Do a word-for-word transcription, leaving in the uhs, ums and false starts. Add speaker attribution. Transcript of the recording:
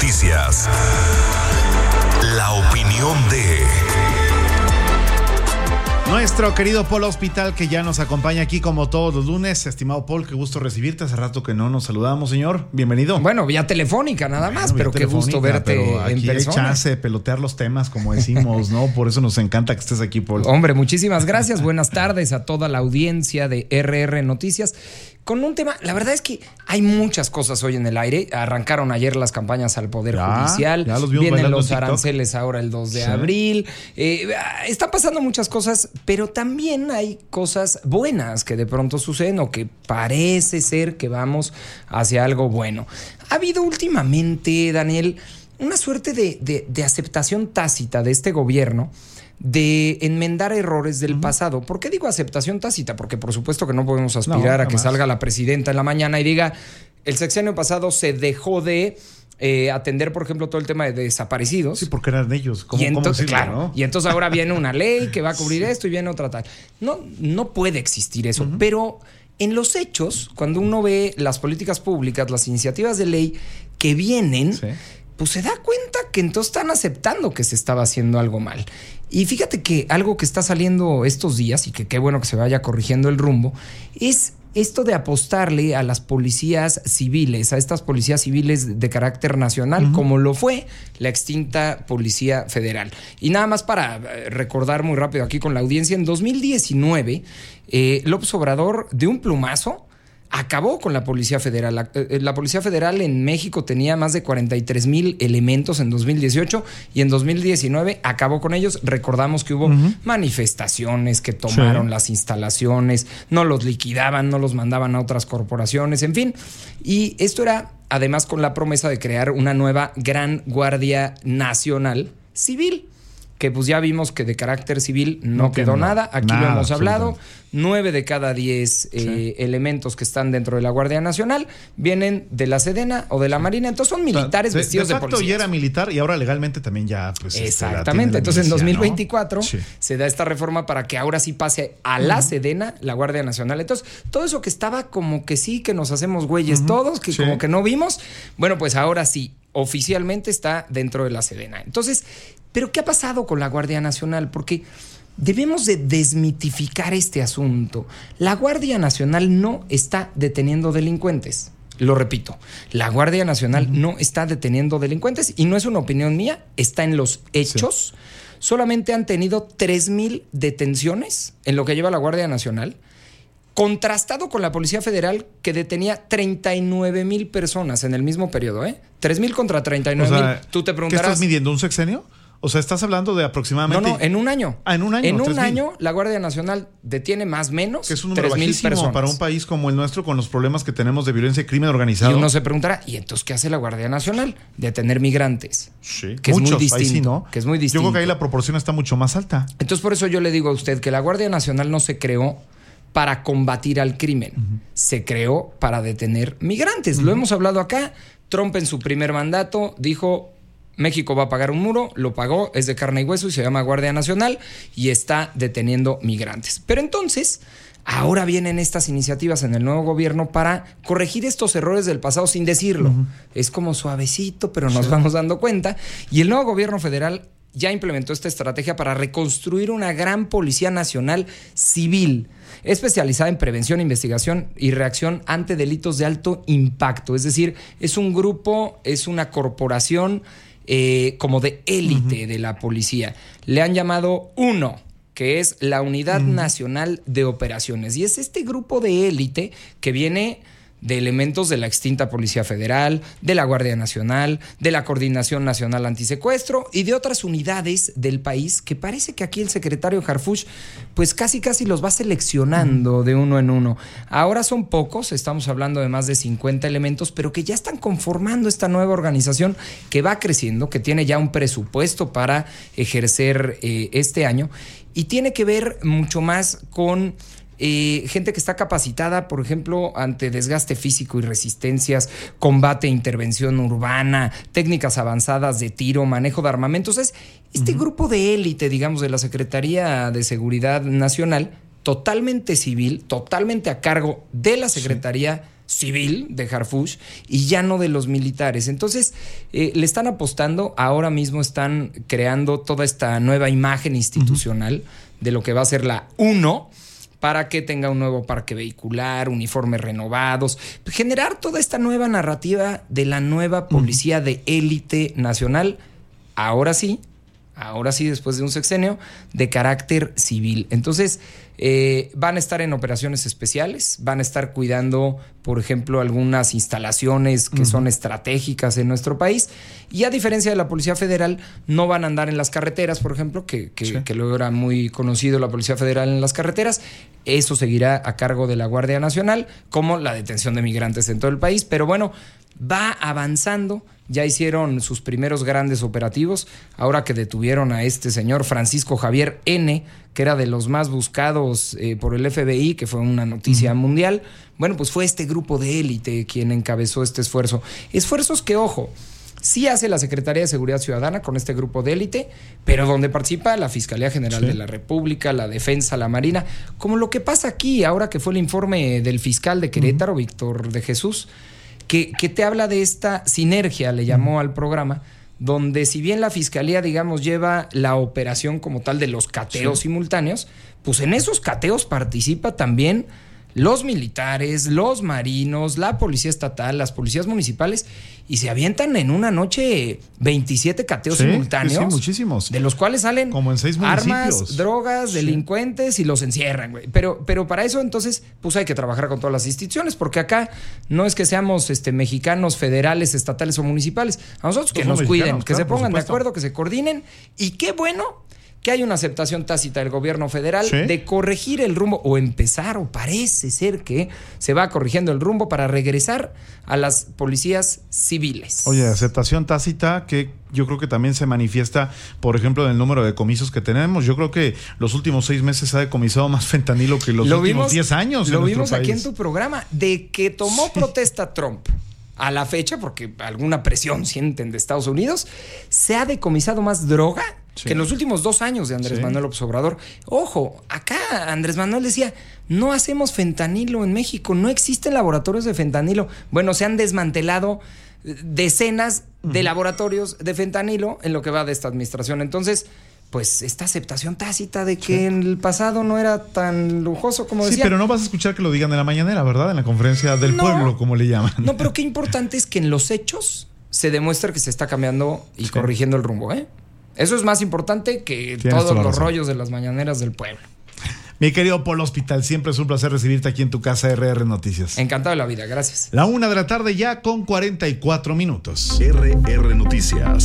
Speaker 1: Noticias. La opinión de
Speaker 2: nuestro querido Paul Hospital, que ya nos acompaña aquí como todos los lunes. Estimado Paul, qué gusto recibirte. Hace rato que no nos saludamos, señor. Bienvenido.
Speaker 3: Bueno, vía telefónica nada más,
Speaker 2: bueno,
Speaker 3: pero qué gusto verte
Speaker 2: pero
Speaker 3: en
Speaker 2: aquí
Speaker 3: persona.
Speaker 2: hay chance de pelotear los temas, como decimos, ¿no? Por eso nos encanta que estés aquí, Paul.
Speaker 3: Hombre, muchísimas gracias. Buenas tardes a toda la audiencia de R R Noticias. Con un tema, la verdad es que hay muchas cosas hoy en el aire. Arrancaron ayer las campañas al Poder
Speaker 2: ya,
Speaker 3: Judicial.
Speaker 2: Ya los
Speaker 3: Vienen los aranceles ahora el dos de abril. Eh, están pasando muchas cosas, pero también hay cosas buenas que de pronto suceden o que parece ser que vamos hacia algo bueno. Ha habido últimamente, Daniel, una suerte de, de, de aceptación tácita de este gobierno de enmendar errores del uh-huh. pasado. ¿Por qué digo aceptación tácita? Porque por supuesto que no podemos aspirar no, a que más. salga la presidenta en la mañana y diga, el sexenio pasado se dejó de eh, atender, por ejemplo, todo el tema de desaparecidos.
Speaker 2: Sí, porque eran ellos. ¿Cómo,
Speaker 3: y entonces,
Speaker 2: cómo decirlo,
Speaker 3: claro,
Speaker 2: ¿no?
Speaker 3: y entonces ahora viene una ley que va a cubrir sí. esto y viene otra tal. No, no puede existir eso, uh-huh. pero en los hechos, cuando uno ve las políticas públicas, las iniciativas de ley que vienen, sí. pues se da cuenta que entonces están aceptando que se estaba haciendo algo mal. Y fíjate que algo que está saliendo estos días, y que qué bueno que se vaya corrigiendo el rumbo, es esto de apostarle a las policías civiles, a estas policías civiles de carácter nacional, uh-huh. como lo fue la extinta Policía Federal. Y nada más para recordar muy rápido aquí con la audiencia, en dos mil diecinueve, eh, López Obrador, de un plumazo, acabó con la Policía Federal. La, la Policía Federal en México tenía más de cuarenta y tres mil elementos en dos mil dieciocho y en dos mil diecinueve acabó con ellos. Recordamos que hubo uh-huh. manifestaciones que tomaron sí. las instalaciones, no los liquidaban, no los mandaban a otras corporaciones, en fin. Y esto era además con la promesa de crear una nueva Gran Guardia Nacional Civil, que pues ya vimos que de carácter civil no, no quedó no, nada. Aquí nada, lo hemos hablado. Nueve de cada diez eh, sí. elementos que están dentro de la Guardia Nacional vienen de la Sedena o de la Marina. Entonces son militares de, vestidos de, de policía.
Speaker 2: Ya era militar y ahora legalmente también ya pues
Speaker 3: exactamente.
Speaker 2: Este,
Speaker 3: Entonces
Speaker 2: milicia,
Speaker 3: en dos mil veinticuatro ¿no? sí. se da esta reforma para que ahora sí pase a la uh-huh. Sedena, la Guardia Nacional. Entonces todo eso que estaba como que sí, que nos hacemos güeyes uh-huh. todos, que sí. como que no vimos, bueno, pues ahora sí, oficialmente está dentro de la Sedena. Entonces, ¿pero qué ha pasado con la Guardia Nacional? Porque debemos de desmitificar este asunto. La Guardia Nacional no está deteniendo delincuentes. Lo repito, la Guardia Nacional uh-huh. no está deteniendo delincuentes y no es una opinión mía, está en los hechos. Sí. Solamente han tenido tres mil detenciones en lo que lleva la Guardia Nacional, contrastado con la Policía Federal, que detenía treinta y nueve mil personas en el mismo periodo, ¿eh? tres mil contra treinta y nueve mil. O sea, tú te preguntarás,
Speaker 2: ¿qué estás midiendo? ¿Un sexenio? O sea, estás hablando de aproximadamente...
Speaker 3: No, no, en un año.
Speaker 2: Ah, en un año.
Speaker 3: En un año, la Guardia Nacional detiene más o menos
Speaker 2: que es un número
Speaker 3: tres mil personas.
Speaker 2: Para un país como el nuestro, con los problemas que tenemos de violencia y crimen organizado.
Speaker 3: Y uno se preguntará, ¿y entonces qué hace la Guardia Nacional? Detener migrantes.
Speaker 2: Sí.
Speaker 3: Que
Speaker 2: Muchos,
Speaker 3: es muy distinto.
Speaker 2: Sí, ¿no?
Speaker 3: Que es muy distinto.
Speaker 2: Yo creo que ahí la proporción está mucho más alta.
Speaker 3: Entonces, por eso yo le digo a usted que la Guardia Nacional no se creó para combatir al crimen. Uh-huh. Se creó para detener migrantes. Uh-huh. Lo hemos hablado acá. Trump en su primer mandato dijo... México va a pagar un muro, lo pagó, es de carne y hueso y se llama Guardia Nacional y está deteniendo migrantes. Pero entonces, ahora vienen estas iniciativas en el nuevo gobierno para corregir estos errores del pasado sin decirlo. Uh-huh. Es como suavecito, pero nos sí. vamos dando cuenta. Y el nuevo gobierno federal ya implementó esta estrategia para reconstruir una gran Policía Nacional Civil, especializada en prevención, investigación y reacción ante delitos de alto impacto. Es decir, es un grupo, es una corporación eh, como de élite uh-huh. de la policía. Le han llamado UNO, que es la Unidad uh-huh. Nacional de Operaciones. Y es este grupo de élite que viene de elementos de la extinta Policía Federal, de la Guardia Nacional, de la Coordinación Nacional Antisecuestro y de otras unidades del país que parece que aquí el secretario Harfuch pues casi casi los va seleccionando de uno en uno. Ahora son pocos, estamos hablando de más de cincuenta elementos, pero que ya están conformando esta nueva organización que va creciendo, que tiene ya un presupuesto para ejercer eh, este año y tiene que ver mucho más con... Eh, gente que está capacitada, por ejemplo, ante desgaste físico y resistencias, combate e intervención urbana, técnicas avanzadas de tiro, manejo de armamentos. Es este uh-huh. grupo de élite, digamos, de la Secretaría de Seguridad Nacional, totalmente civil, totalmente a cargo de la Secretaría sí. civil de Harfuch y ya no de los militares. Entonces, eh, le están apostando, ahora mismo están creando toda esta nueva imagen institucional uh-huh. de lo que va a ser la UNO, para que tenga un nuevo parque vehicular, uniformes renovados, generar toda esta nueva narrativa de la nueva policía uh-huh. de élite nacional, ahora sí, ahora sí, después de un sexenio, de carácter civil. Entonces, eh, van a estar en operaciones especiales, van a estar cuidando, por ejemplo, algunas instalaciones que uh-huh. son estratégicas en nuestro país, y a diferencia de la Policía Federal, no van a andar en las carreteras, por ejemplo, que, que, sí. que luego era muy conocido la Policía Federal en las carreteras. Eso seguirá a cargo de la Guardia Nacional, como la detención de migrantes en todo el país, pero bueno, va avanzando. Ya hicieron sus primeros grandes operativos, ahora que detuvieron a este señor Francisco Javier N., que era de los más buscados eh, por el F B I, que fue una noticia uh-huh. mundial. Bueno, pues fue este grupo de élite quien encabezó este esfuerzo. Esfuerzos que, ojo, sí hace la Secretaría de Seguridad Ciudadana con este grupo de élite, pero donde participa la Fiscalía General sí. de la República, la Defensa, la Marina, como lo que pasa aquí, ahora que fue el informe del fiscal de Querétaro, uh-huh. Víctor de Jesús, Que, que te habla de esta sinergia, le llamó al programa, donde si bien la fiscalía, digamos, lleva la operación como tal de los cateos sí. simultáneos, pues en esos cateos participa también los militares, los marinos, la policía estatal, las policías municipales, y se avientan en una noche veintisiete cateos
Speaker 2: sí,
Speaker 3: simultáneos.
Speaker 2: Sí, muchísimos.
Speaker 3: De los cuales salen
Speaker 2: como en seis
Speaker 3: armas, drogas, sí. delincuentes y los encierran, güey. Pero, pero para eso, entonces, pues hay que trabajar con todas las instituciones, porque acá no es que seamos este, mexicanos, federales, estatales o municipales. A nosotros que nos cuiden, que claro, se pongan de acuerdo, que se coordinen. Y qué bueno que hay una aceptación tácita del gobierno federal ¿sí? de corregir el rumbo, o empezar, o parece ser que se va corrigiendo el rumbo para regresar a las policías civiles.
Speaker 2: Oye, aceptación tácita que yo creo que también se manifiesta, por ejemplo, en el número de decomisos que tenemos. Yo creo que los últimos seis meses se ha decomisado más fentanilo que los
Speaker 3: lo
Speaker 2: últimos
Speaker 3: vimos,
Speaker 2: diez años.
Speaker 3: Lo
Speaker 2: en
Speaker 3: vimos
Speaker 2: nuestro
Speaker 3: aquí
Speaker 2: país.
Speaker 3: en tu programa, de que tomó sí. protesta Trump a la fecha, porque alguna presión sienten de Estados Unidos, se ha decomisado más droga sí. que en los últimos dos años de Andrés sí. Manuel López Obrador. Ojo, acá Andrés Manuel decía, no hacemos fentanilo en México, no existen laboratorios de fentanilo. Bueno, se han desmantelado decenas uh-huh. de laboratorios de fentanilo en lo que va de esta administración. Entonces, pues esta aceptación tácita de que sí. en el pasado no era tan lujoso como decía.
Speaker 2: Sí, pero no vas a escuchar que lo digan en la mañanera, ¿verdad? En la conferencia del no, pueblo, como le llaman.
Speaker 3: No, pero qué importante es que en los hechos se demuestra que se está cambiando y sí. corrigiendo el rumbo, ¿eh? Eso es más importante que Tienes todos los razón. rollos de las mañaneras del pueblo.
Speaker 2: Mi querido Polo Hospital, siempre es un placer recibirte aquí en tu casa R R Noticias.
Speaker 3: Encantado de la vida, gracias.
Speaker 2: La una de la tarde ya con cuarenta y cuatro minutos.
Speaker 1: R R Noticias.